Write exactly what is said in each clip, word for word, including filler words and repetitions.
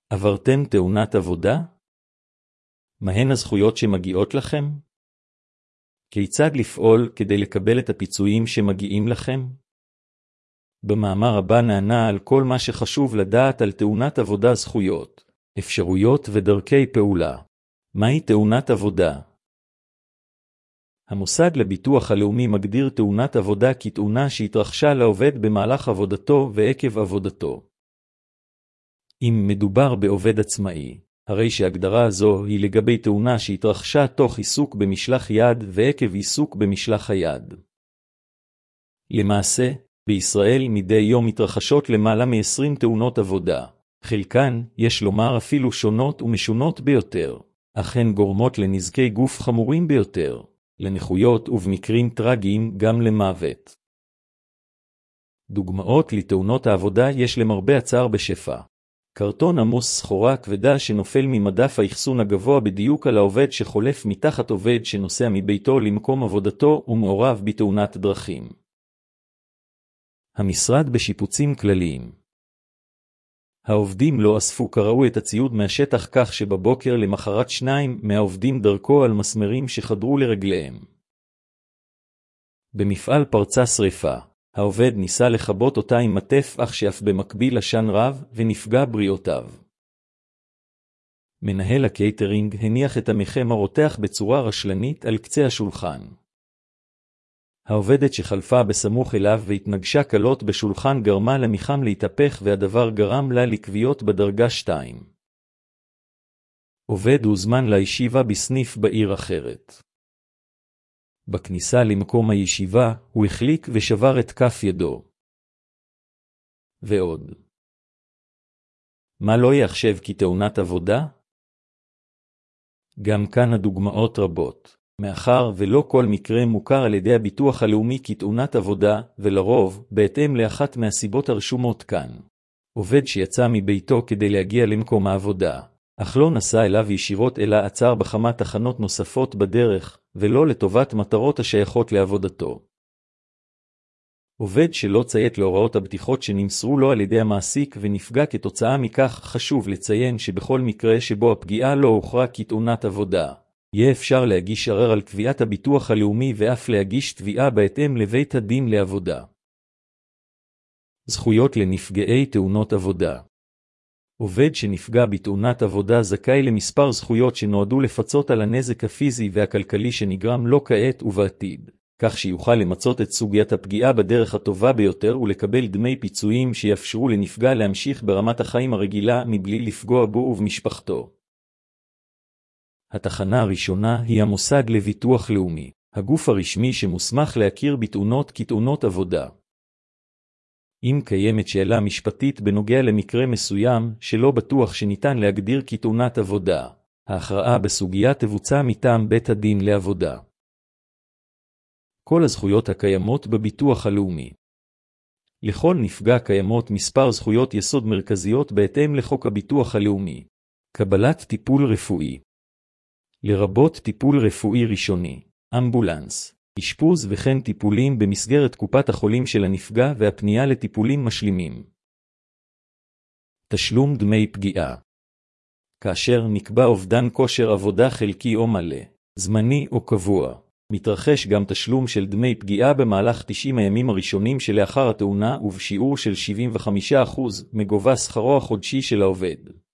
עברתם תאונת עבודה? מהן הזכויות שמגיעות לכם? כיצד לפעול כדי לקבל את הפיצויים שמגיעים לכם? במאמר הבא נענה על כל מה שחשוב לדעת על תאונת עבודה, זכויות, אפשרויות ודרכי פעולה. מהי תאונת עבודה? המוסד לביטוח הלאומי מגדיר תאונת עבודה כתאונה שהתרחשה לעובד במהלך עבודתו ועקב עבודתו. אם מדובר בעובד עצמאי, הרי שהגדרה זו היא לגבי תאונה שהתרחשה תוך עיסוק במשלח יד ועקב עיסוק במשלח היד. למעשה, בישראל מדי יום מתרחשות למעלה מ-עשרים תאונות עבודה. חלקן, יש לומר אפילו שונות ומשונות ביותר, אך הן גורמות לנזקי גוף חמורים ביותר, לנכויות ובמקרים טרגיים גם למוות. דוגמאות לתאונות העבודה יש למרבה הצער בשפע. קרטון עמוס, סחורה כבדה שנופל ממדף האחסון הגבוה בדיוק על העובד שחולף מתחת, עובד שנוסע מביתו למקום עבודתו ומעורב בתאונת דרכים. המשרד בשיפוצים כלליים. העובדים לא אספו כראוי את הציוד מהשטח, כך שבבוקר למחרת שניים מהעובדים דרכו על מסמרים שחדרו לרגליהם. במפעל פרצה שריפה. העובד ניסה לחבות אותה עם מטף, אך שאף במקביל עשן רב ונפגע בריאותיו. מנהל הקייטרינג הניח את המחם הרותח בצורה רשלנית על קצה השולחן. העובדת שחלפה בסמוך אליו והתנגשה קלות בשולחן גרמה למחם להתהפך, והדבר גרם לה לכוויות בדרגה שתיים. עובד הוזמן לישיבה בסניף בעיר אחרת. בכניסה למקום הישיבה הוא החליק ושבר את כף ידו. ועוד. מה לא יחשב כתאונת עבודה? גם כאן הדוגמאות רבות. מאחר ולא כל מקרה מוכר על ידי הביטוח הלאומי כתאונת עבודה, ולרוב, בהתאם לאחת מהסיבות הרשומות כאן. עובד שיצא מביתו כדי להגיע למקום העבודה, אך לא נסע אליו ישירות אלא עצר בכמה תחנות נוספות בדרך, ולא לטובת מטרות השייכות לעבודתו. עובד שלא ציית להוראות הבטיחות שנמסרו לו על ידי המעסיק ונפגע כתוצאה מכך. חשוב לציין שבכל מקרה שבו הפגיעה לא הוכרה כתאונת עבודה, יהיה אפשר להגיש ערר על קביעת הביטוח הלאומי ואף להגיש תביעה בהתאם לבית הדין לעבודה. זכויות לנפגעי תאונות עבודה. עובד שנפגע בתאונת עבודה זכאי למספר זכויות שנועדו לפצות על הנזק הפיזי והכלכלי שנגרם לו כעת ובעתיד, כך שיוכל למצות את סוגיית הפגיעה בדרך הטובה ביותר ולקבל דמי פיצויים שיאפשרו לנפגע להמשיך ברמת החיים הרגילה מבלי לפגוע בו ובמשפחתו. התחנה הראשונה היא המוסד לביטוח לאומי, הגוף הרשמי שמוסמך להכיר בתאונות כתאונות עבודה. אם קיימת שאלה משפטית בנוגע למקרה מסוים שלא בטוח שניתן להגדיר כתאונת עבודה, ההכרעה בסוגיה תבוצע מטעם בית הדין לעבודה. כל הזכויות הקיימות בביטוח הלאומי. לכל נפגע קיימות מספר זכויות יסוד מרכזיות בהתאם לחוק הביטוח הלאומי. קבלת טיפול רפואי, לרבות טיפול רפואי ראשוני, אמבולנס, אשפוז וכן טיפולים במסגרת קופת החולים של הנפגע והפנייה לטיפולים משלימים. תשלום דמי פגיעה. כאשר נקבע אובדן כושר עבודה חלקי או מלא, זמני או קבוע, מתרחש גם תשלום של דמי פגיעה במהלך תשעים הימים הראשונים שלאחר התאונה ובשיעור של שבעים וחמישה אחוז מגובה שכרו החודשי של העובד.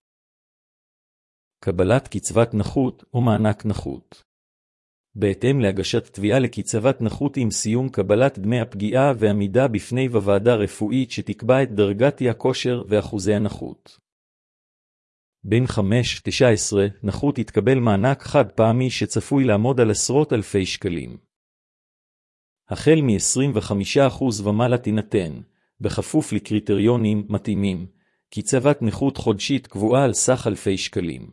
קבלת קצבת נכות או מענק נכות. בהתאם להגשת תביעה לקצבת נכות עם סיום קבלת דמי הפגיעה ועמידה בפני ועדה רפואית שתקבע את דרגת הכושר ואחוזי הנכות. בין חמש עד תשע עשרה נכות יתקבל מענק חד פעמי שצפוי לעמוד על עשרות אלפי שקלים. החל מ-עשרים וחמישה אחוז ומעלה תינתן, בכפוף לקריטריונים מתאימים, קצבת נכות חודשית קבועה על סך אלפי שקלים.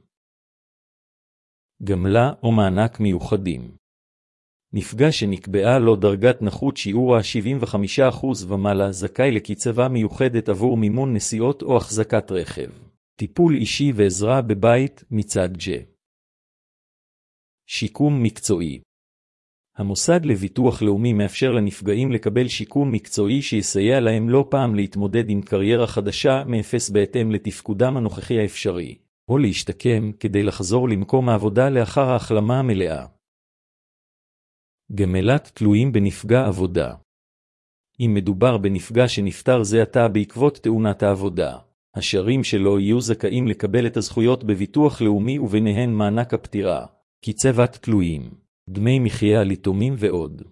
גמלה או מענק מיוחדים. נפגע שנקבעה לו דרגת נכות שיעורה שבעים וחמישה אחוז ומעלה זכאי לקצבה מיוחדת עבור מימון נסיעות או החזקת רכב, טיפול אישי ועזרה בבית מצד ג'ה. שיקום מקצועי. המוסד לביטוח לאומי מאפשר לנפגעים לקבל שיקום מקצועי שיסייע להם לא פעם להתמודד עם קריירה חדשה מאפס בהתאם לתפקודם הנוכחי האפשרי, או להשתקם כדי לחזור למקום העבודה לאחר ההחלמה המלאה. גמלת תלויים בנפגע עבודה. אם מדובר בנפגע שנפטר זה עתה בעקבות תאונת העבודה, השארים שלו יהיו זכאים לקבל את הזכויות בביטוח לאומי וביניהן מענק הפטירה, קצבת תלויים, דמי מחיה ליתומים ועוד.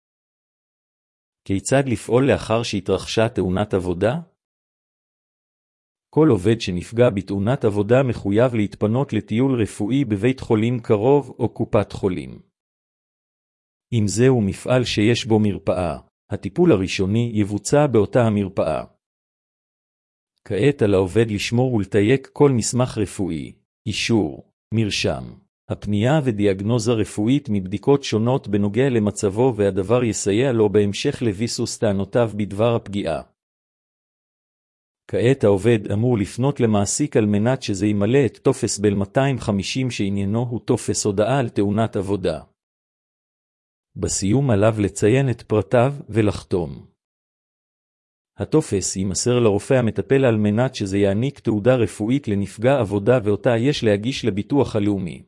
כיצד לפעול לאחר שהתרחשה תאונת עבודה? כל עובד שנפגע בתאונת עבודה מחויב להתפנות לטיול רפואי בבית חולים קרוב או קופת חולים. אם זהו מפעל שיש בו מרפאה, הטיפול הראשוני יבוצע באותה המרפאה. כעת על העובד לשמור ולתייק כל מסמך רפואי, אישור, מרשם, הפנייה ודיאגנוזה רפואית מבדיקות שונות בנוגע למצבו, והדבר יסייע לו בהמשך לביסוס טענותיו בדבר הפגיעה. כעת העובד אמור לפנות למעסיק על מנת שזה ימלא את טופס בל מאתיים וחמישים שעניינו הוא טופס הודעה על תאונת עבודה. בסיום עליו לציין את פרטיו ולחתום. הטופס יימסר לרופא המטפל על מנת שזה יעניק תעודה רפואית לנפגע עבודה ואותה יש להגיש לביטוח הלאומי.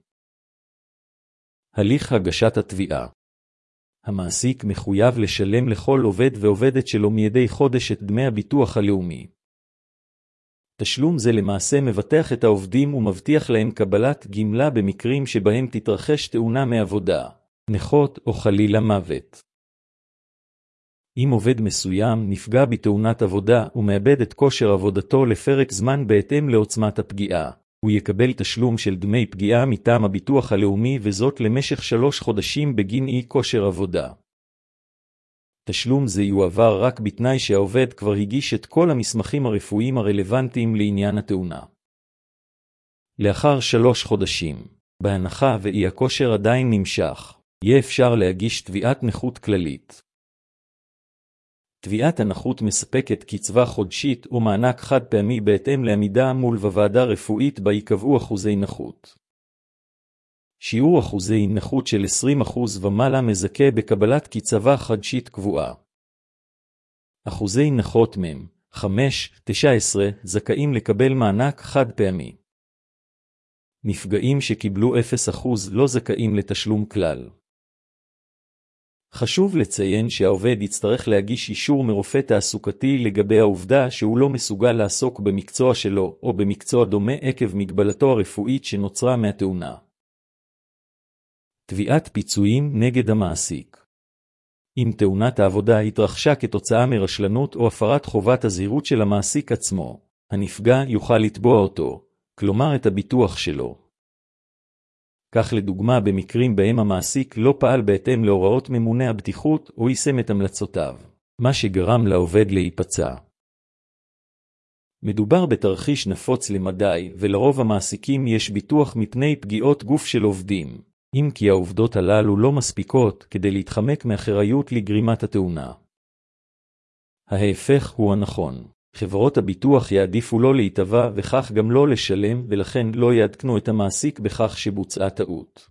הליך הגשת התביעה. המעסיק מחויב לשלם לכל עובד ועובדת שלו מדי חודש את דמי הביטוח הלאומי. תשלום זה למעשה מבטח את העובדים ומבטיח להם קבלת גמלה במקרים שבהם תתרחש תאונה מעבודה, נכות או חלילה מוות. אם עובד מסוים נפגע בתאונת עבודה ומאבד את כושר עבודתו לפרק זמן בהתאם לעוצמת הפגיעה, הוא יקבל תשלום של דמי פגיעה מטעם הביטוח הלאומי וזאת למשך שלוש חודשים בגין אי כושר עבודה. תשלום זה יועבר רק בתנאי שהעובד כבר הגיש את כל המסמכים הרפואיים הרלוונטיים לעניין התאונה. לאחר שלוש חודשים, בהנחה ואי הכושר עדיין נמשך, יהיה אפשר להגיש תביעת נכות כללית. תביעת הנכות מספקת קצבה חודשית או מענק חד פעמי בהתאם לעמידה מול בוועדה רפואית בה יקבעו אחוזי נכות. שיעור אחוזי נכות של עשרים אחוז ומעלה מזכה בקבלת קצבה חודשית קבועה. אחוזי נכות מם, חמש עד תשע עשרה זכאים לקבל מענק חד פעמי. נפגעים שקיבלו אפס אחוז לא זכאים לתשלום כלל. חשוב לציין שהעובד יצטרך להגיש אישור מרופא תעסוקתי לגבי העובדה שהוא לא מסוגל לעסוק במקצוע שלו או במקצוע דומה עקב מגבלתו הרפואית שנוצרה מהתאונה. תביעת פיצויים נגד המעסיק. אם תאונת העבודה התרחשה כתוצאה מרשלנות או הפרת חובת הזהירות של המעסיק עצמו, הנפגע יוכל לתבוע אותו, כלומר את הביטוח שלו. כך לדוגמה במקרים בהם המעסיק לא פעל בהתאם להוראות ממונה הבטיחות או יישם את המלצותיו, מה שגרם לעובד להיפצע. מדובר בתרחיש נפוץ למדי ולרוב המעסיקים יש ביטוח מפני פגיעות גוף של עובדים, אם כי העובדות הללו לא מספיקות כדי להתחמק מאחריות לגרימת התאונה. ההפך הוא הנכון. חברות הביטוח יעדיפו לא להתבע וכך גם לא לשלם ולכן לא יעדכנו את המעסיק בכך שבוצעה טעות.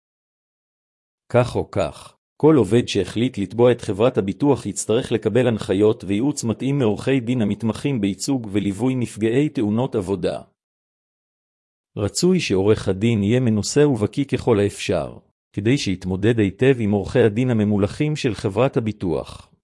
כך או כך, כל עובד שהחליט לתבוע את חברת הביטוח יצטרך לקבל הנחיות וייעוץ מתאים מעורכי דין המתמחים בייצוג וליווי נפגעי תאונות עבודה. רצוי שעורך הדין יהיה מנוסה ובקיא ככל האפשר, כדי שיתמודד היטב עם עורכי הדין הממולחים של חברת הביטוח.